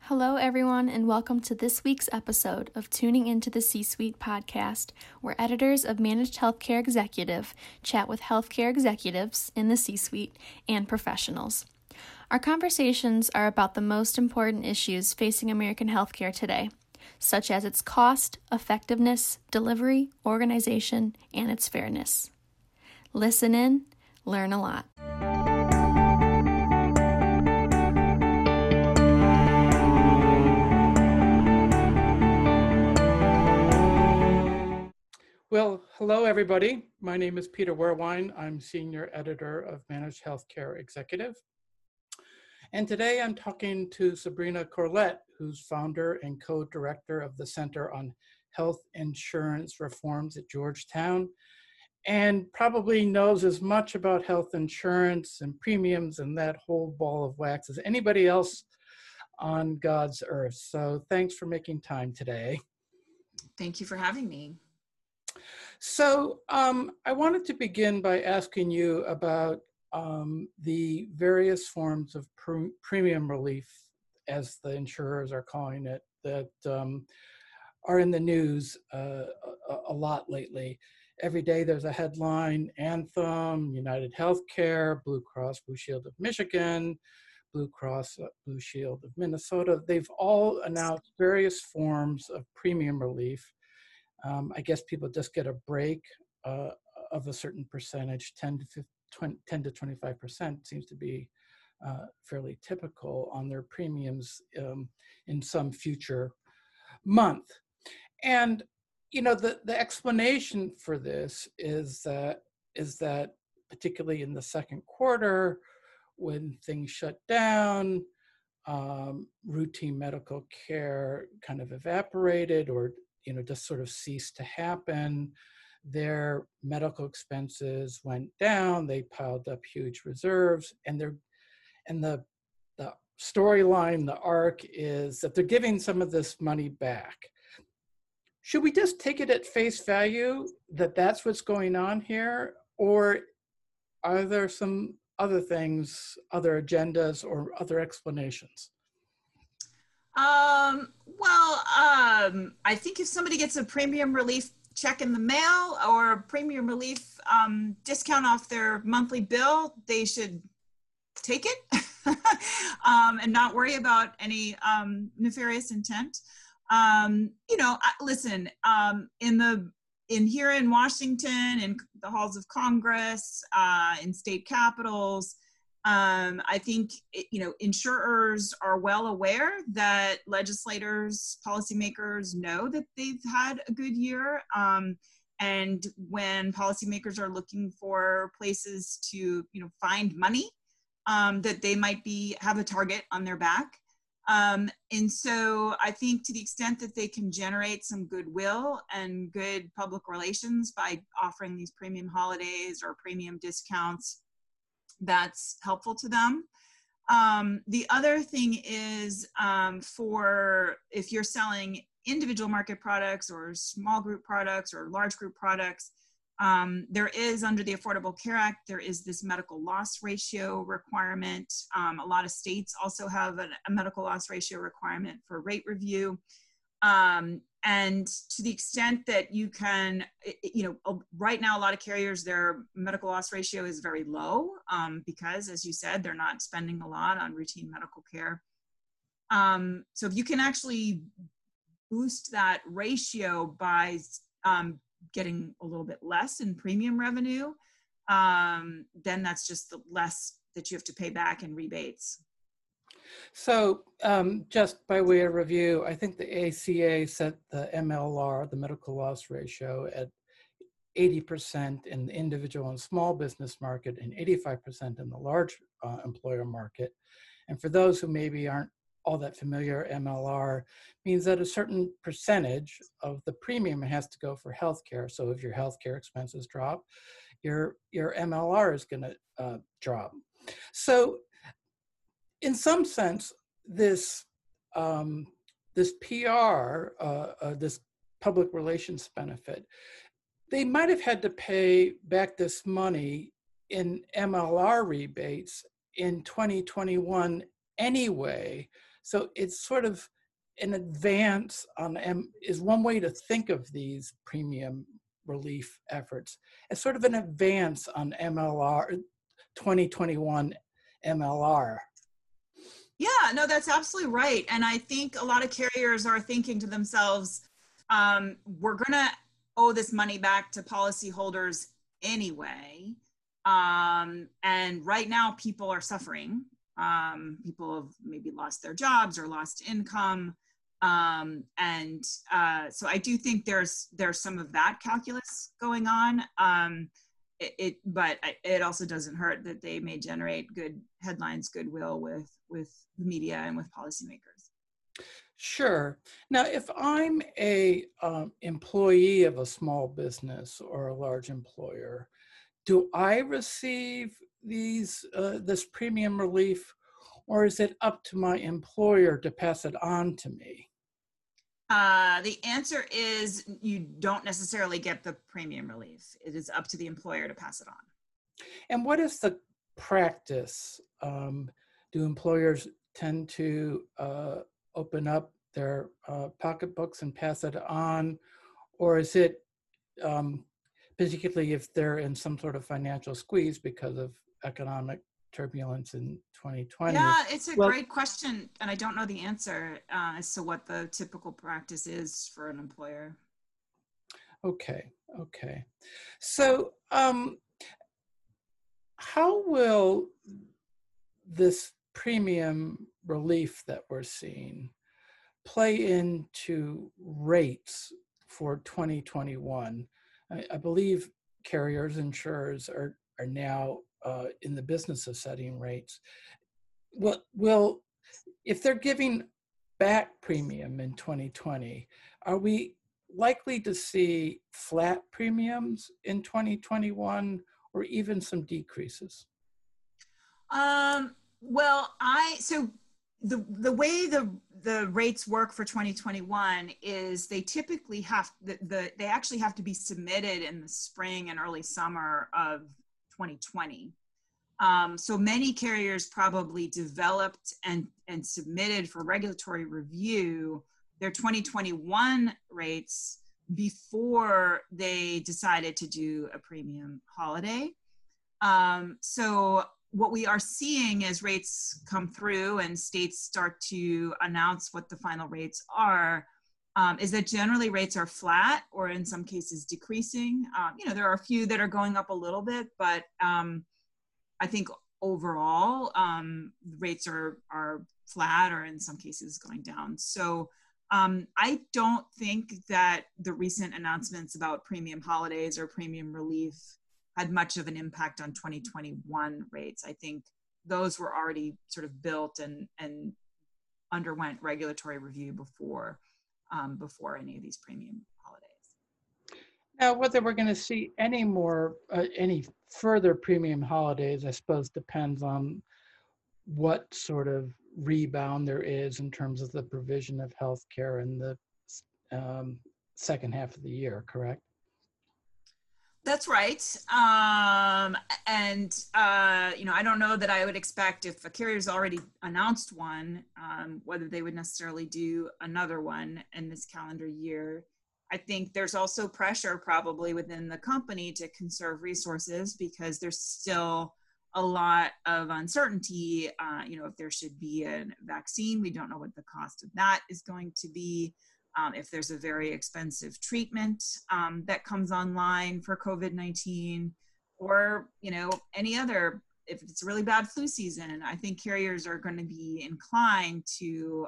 Hello, everyone, and welcome to this week's episode of Tuning Into the C-Suite podcast, where editors of Managed Healthcare Executive chat with healthcare executives in the C-Suite and professionals. Our conversations are about the most important issues facing American healthcare today, such as its cost, effectiveness, delivery, organization, and its fairness. Listen in, learn a lot. Well, hello, everybody. My name is Peter Werwine. I'm Senior Editor of Managed Healthcare Executive. And today I'm talking to Sabrina Corlett, who's founder and co-director of the Center on Health Insurance Reforms at Georgetown, and probably knows as much about health insurance and premiums and that whole ball of wax as anybody else on God's earth. So thanks for making time today. Thank you for having me. So I wanted to begin by asking you about the various forms of premium relief, as the insurers are calling it, that are in the news a lot lately. Every day there's a headline: Anthem, United Healthcare, Blue Cross Blue Shield of Michigan, Blue Cross Blue Shield of Minnesota. They've all announced various forms of premium relief. I guess people just get a break of a certain percentage, 10 to 25% seems to be fairly typical on their premiums in some future month. And, you know, the explanation for this is that particularly in the second quarter, when things shut down, routine medical care kind of evaporated or just sort of ceased to happen. Their medical expenses went down. They piled up huge reserves, and the storyline, the arc is that they're giving some of this money back. Should we just take it at face value that that's what's going on here, or are there some other things, other agendas, or other explanations? I think if somebody gets a premium relief check in the mail or a premium relief discount off their monthly bill, they should take it and not worry about any nefarious intent. Listen, in here in Washington, in the halls of Congress, in state capitals, I think, insurers are well aware that legislators, policymakers know that they've had a good year. And when policymakers are looking for places to, find money, that they might have a target on their back. And so I think to the extent that they can generate some goodwill and good public relations by offering these premium holidays or premium discounts, that's helpful to them. The other thing is for if you're selling individual market products or small group products or large group products, there is, under the Affordable Care Act, there is this medical loss ratio requirement. A lot of states also have a medical loss ratio requirement for rate review. And to the extent that you can, right now, a lot of carriers, their medical loss ratio is very low because, as you said, they're not spending a lot on routine medical care. So if you can actually boost that ratio by getting a little bit less in premium revenue, then that's just the less that you have to pay back in rebates. So just by way of review, I think the ACA set the MLR, the medical loss ratio, at 80% in the individual and small business market and 85% in the large employer market. And for those who maybe aren't all that familiar, MLR means that a certain percentage of the premium has to go for healthcare. So if your healthcare expenses drop, your MLR is going to drop. So in some sense, this PR, this public relations benefit, they might have had to pay back this money in MLR rebates in 2021 anyway, So it's sort of an advance on is one way to think of these premium relief efforts as sort of an advance on MLR 2021 MLR. Yeah, no, that's absolutely right. And I think a lot of carriers are thinking to themselves, we're going to owe this money back to policyholders anyway. And right now, people are suffering. People have maybe lost their jobs or lost income. So I do think there's some of that calculus going on. But it also doesn't hurt that they may generate good headlines, goodwill with the media and with policymakers. Sure. Now, if I'm a employee of a small business or a large employer, do I receive this premium relief, or is it up to my employer to pass it on to me? The answer is you don't necessarily get the premium relief. It is up to the employer to pass it on. And what is the practice? Do employers tend to open up their pocketbooks and pass it on? Or is it, particularly if they're in some sort of financial squeeze because of economic turbulence in 2020? Yeah, it's a great question, and I don't know the answer as to what the typical practice is for an employer. Okay. So how will this premium relief that we're seeing play into rates for 2021? I believe carriers, insurers are now in the business of setting rates. Will if they're giving back premium in 2020, are we likely to see flat premiums in 2021 or even some decreases? So the way the rates work for 2021 is they typically they actually have to be submitted in the spring and early summer of 2020. So many carriers probably developed and submitted for regulatory review their 2021 rates before they decided to do a premium holiday. So what we are seeing as rates come through and states start to announce what the final rates are, is that generally rates are flat or in some cases decreasing. There are a few that are going up a little bit, but I think overall rates are flat or in some cases going down. So I don't think that the recent announcements about premium holidays or premium relief had much of an impact on 2021 rates. I think those were already sort of built and underwent regulatory review before any of these premium holidays. Now, whether we're going to see any further premium holidays, I suppose, depends on what sort of rebound there is in terms of the provision of healthcare in the second half of the year, correct? That's right. I don't know that I would expect if a carrier's already announced one, whether they would necessarily do another one in this calendar year. I think there's also pressure probably within the company to conserve resources because there's still a lot of uncertainty. If there should be a vaccine, we don't know what the cost of that is going to be. If there's a very expensive treatment that comes online for COVID-19, or any other, if it's a really bad flu season, I think carriers are going to be inclined to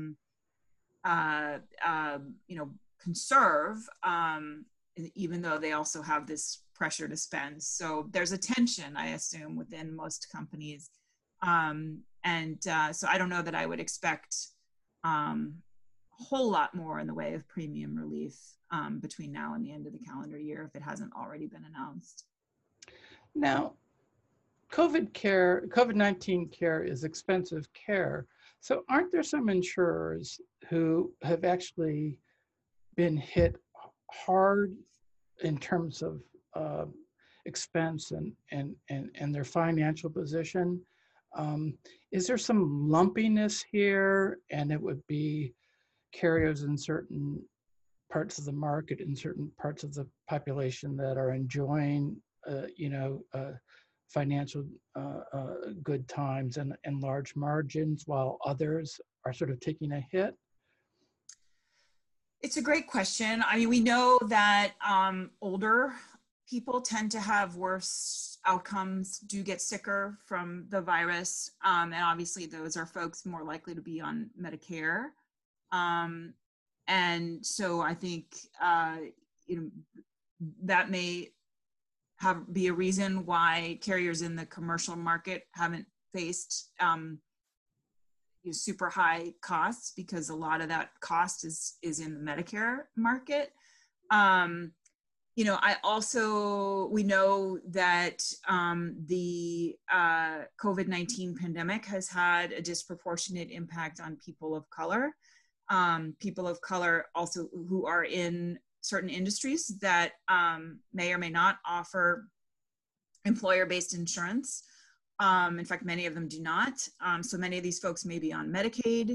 conserve, even though they also have this pressure to spend. So there's a tension, I assume, within most companies, so I don't know that I would expect whole lot more in the way of premium relief between now and the end of the calendar year if it hasn't already been announced. Now, COVID-19 care is expensive care. So aren't there some insurers who have actually been hit hard in terms of expense and their financial position? Is there some lumpiness here, and it would be carriers in certain parts of the market, in certain parts of the population that are enjoying, financial good times and large margins, while others are sort of taking a hit? It's a great question. I mean, we know that older people tend to have worse outcomes, do get sicker from the virus. And obviously those are folks more likely to be on Medicare. And so I think, that may be a reason why carriers in the commercial market haven't faced super high costs, because a lot of that cost is in the Medicare market. We know that the COVID-19 pandemic has had a disproportionate impact on people of color. People of color also who are in certain industries that may or may not offer employer-based insurance. In fact, many of them do not. So many of these folks may be on Medicaid,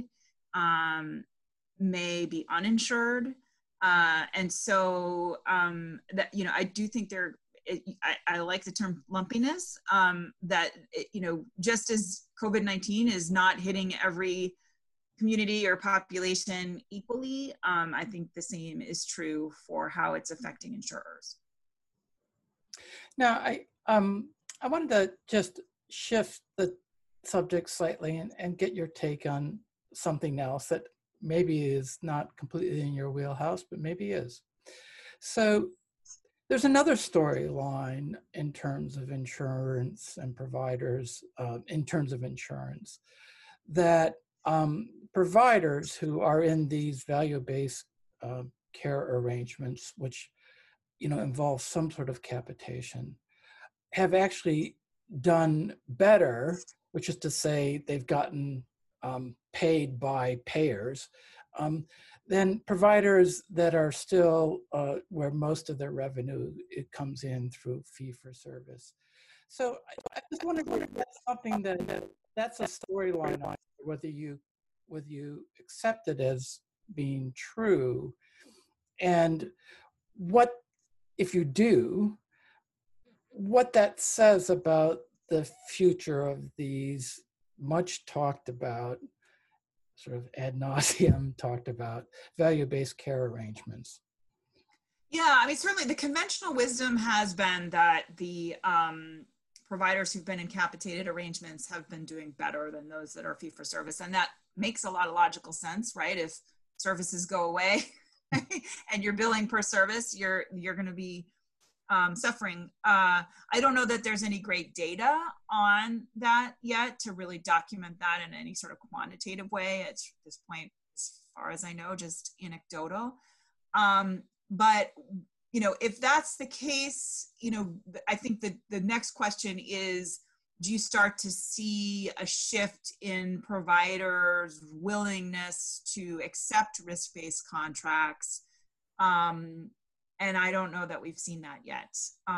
may be uninsured. And so I do think I like the term lumpiness, that, just as COVID-19 is not hitting every community or population equally, I think the same is true for how it's affecting insurers. Now, I wanted to just shift the subject slightly and get your take on something else that maybe is not completely in your wheelhouse, but maybe is. So there's another storyline in terms of insurance and providers, in terms of insurance, that providers who are in these value-based care arrangements, which involve some sort of capitation, have actually done better, which is to say they've gotten paid by payers, than providers that are still where most of their revenue, it comes in through fee for service. So I just wondered whether that's something that's a storyline, whether you accept it as being true, and what, if you do, what that says about the future of these much talked about, sort of ad nauseum talked about, value-based care arrangements. Yeah, I mean, certainly the conventional wisdom has been that the providers who've been in capitated arrangements have been doing better than those that are fee for service. And that makes a lot of logical sense, right? If services go away and you're billing per service, you're going to be suffering. I don't know that there's any great data on that yet to really document that in any sort of quantitative way. At this point, as far as I know, just anecdotal. But if that's the case, I think the next question is, do you start to see a shift in providers' willingness to accept risk-based contracts? And I don't know that we've seen that yet.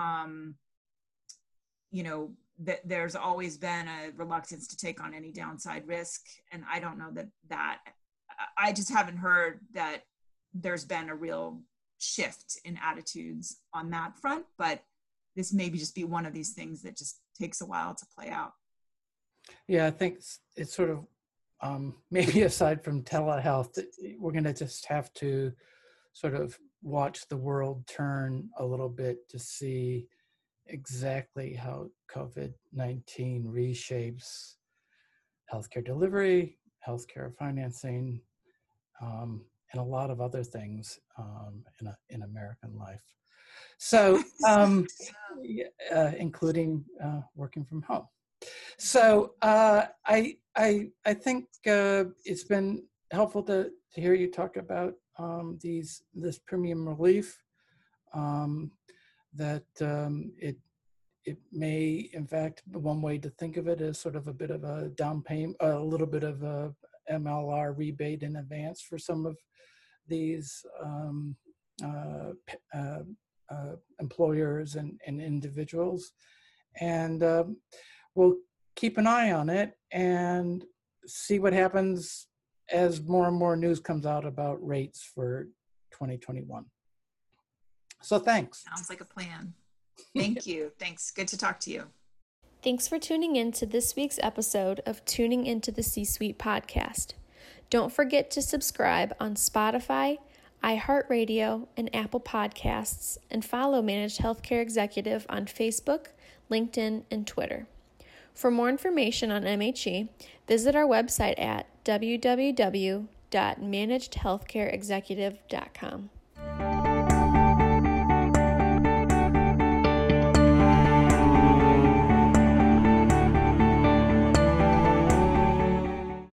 There's always been a reluctance to take on any downside risk. And I don't know that I just haven't heard that there's been a real shift in attitudes on that front, but this may just be one of these things that just takes a while to play out. Yeah, I think it's sort of, maybe aside from telehealth, we're going to just have to sort of watch the world turn a little bit to see exactly how COVID-19 reshapes healthcare delivery, healthcare financing, and a lot of other things in American life. So, including working from home. So I think it's been helpful to hear you talk about this premium relief, that it may, in fact, one way to think of it is sort of a bit of a down payment, a little bit of a MLR rebate in advance for some of these employers and individuals. And we'll keep an eye on it and see what happens as more and more news comes out about rates for 2021. So thanks. Sounds like a plan. Thank you. Thanks. Good to talk to you. Thanks for tuning in to this week's episode of Tuning Into the C-Suite podcast. Don't forget to subscribe on Spotify, iHeartRadio, and Apple Podcasts, and follow Managed Healthcare Executive on Facebook, LinkedIn, and Twitter. For more information on MHE, visit our website at www.managedhealthcareexecutive.com.